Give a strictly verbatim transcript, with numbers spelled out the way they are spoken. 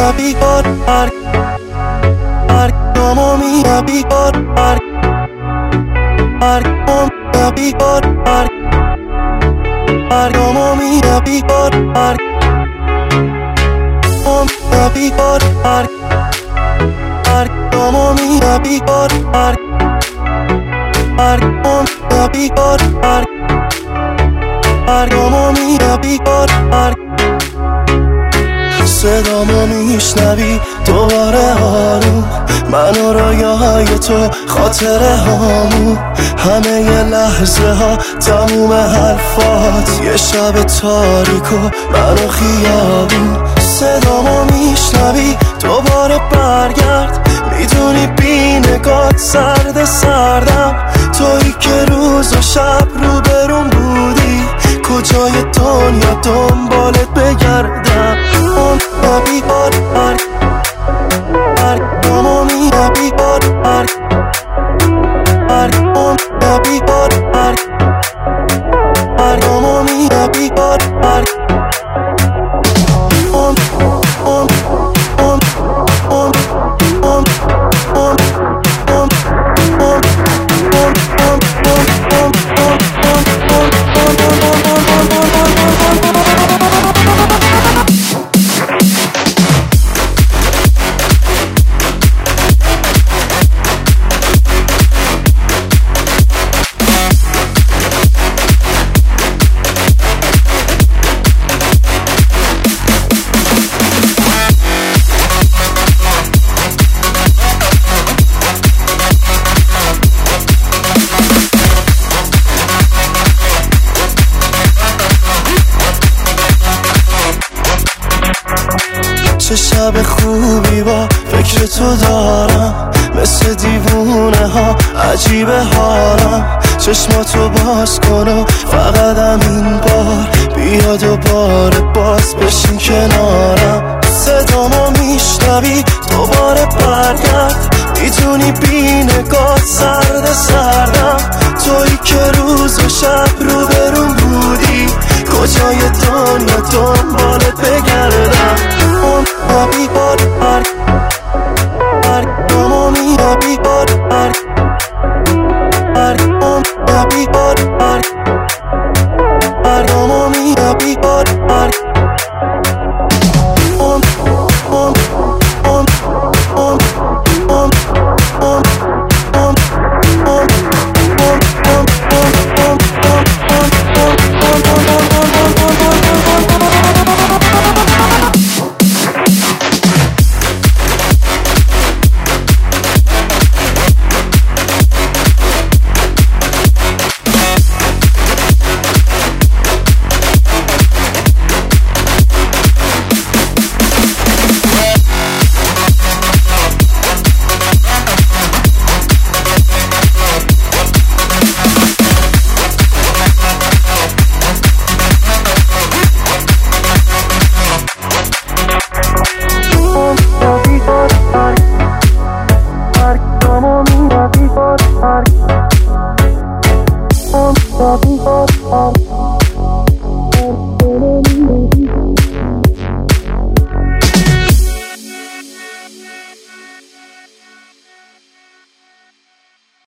بیکار هر هر گامو میرم بیکار هر هر گام بیکار هر هر گامو میرم بیکار هر گام بیکار هر هر گامو میرم بیکار هر هر گام بیکار هر هر گامو میرم بیکار هر صدامو میشنوی دوباره آروم من و رویاهای تو خاطره هامون همه ی لحظه ها تموم حرفات یه شب تاریک و من و خیابون صدامو میشنوی دوباره برگرد میدونی بی نگات سرد سردم تویی که روز و شب رو برون بودی کجای دنیا دنبالت بگردم اون بیکار هر هر گامو میرم بیکار هر هر اون بیکار هر هر گامو میرم بیکار هر اون اون اون اون اون اون اون چه شب خوبی با فکر تو دارم مثل دیوونه ها عجیبه حالم چشماتو باز کن و فقط همین بار بیا دوباره باز بشین کنارم صدامو میشنوی دوباره برگرد میتونی بی نگات سرد سردم تویی که روز و شب رو برون بودی کجای دنیا دنبالت بگردم اون بیکار هر هر گامو میرم بیکار هر هر گام بیکار هر هر گامو میرم بیکار هر اون اون اون اون اون اون اون Before, before, before.